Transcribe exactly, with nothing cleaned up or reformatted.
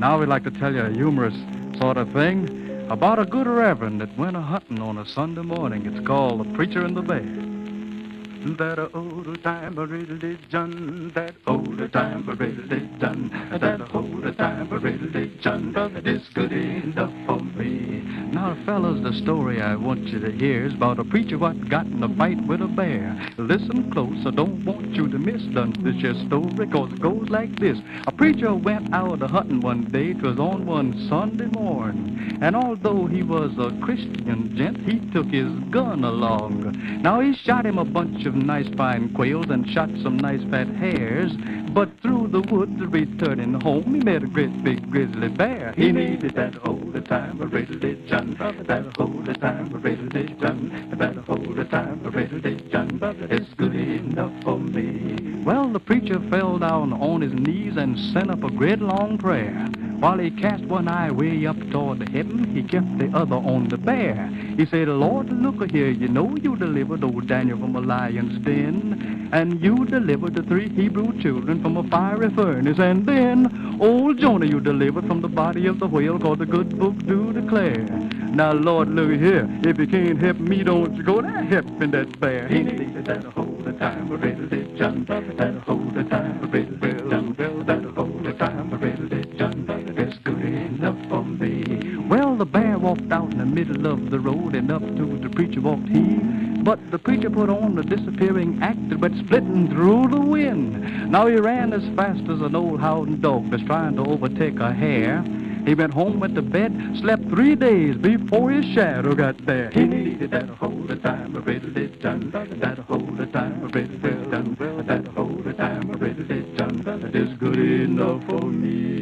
Now we'd like to tell you a humorous sort of thing about a good reverend that went a-hunting on a Sunday morning. It's called The Preacher and the Bear. That old time a riddle John, that old time a riddle John, that old time a riddle John, that is good enough for me. Now, fellas, the story I want you to hear is about a preacher what got in a fight with a bear. Listen close, I don't want you to miss done this here story, cause it goes like this. A preacher went out a-hunting one day, 'twas on one Sunday morn, and although he was a Christian gent, he took his gun along. Now, he shot him a bunch of nice fine quails and shot some nice fat hares, but through the woods returning home he met a great big grizzly bear. He needed that old time a riddle John, that old time a riddle John, that old time a riddle John, it's good enough for me. Well, the preacher fell down on his knees and sent up a great long prayer. While he cast one eye way up toward heaven, he kept the other on the bear. He said, Lord, look here, you know you delivered old Daniel from a lion's den, and you delivered the three Hebrew children from a fiery furnace, and then old Jonah you delivered from the body of the whale, called the good book do declare. Now, Lord, look here, if you can't help me, don't you go there helping that bear. He needed that whole time, a riddle John, that whole time, a riddle John, that whole time, a riddle John, it's good enough for me. Well, the bear walked out in the middle of the road, and up to the preacher walked he. But the preacher put on a disappearing act that went splitting through the wind. Now he ran as fast as an old hound dog that's trying to overtake a hare. He went home, went to bed, slept three days before his shadow got there. He needed that whole time, a riddle John, that whole time, a riddle John, that whole time, a riddle John, that is good enough for me.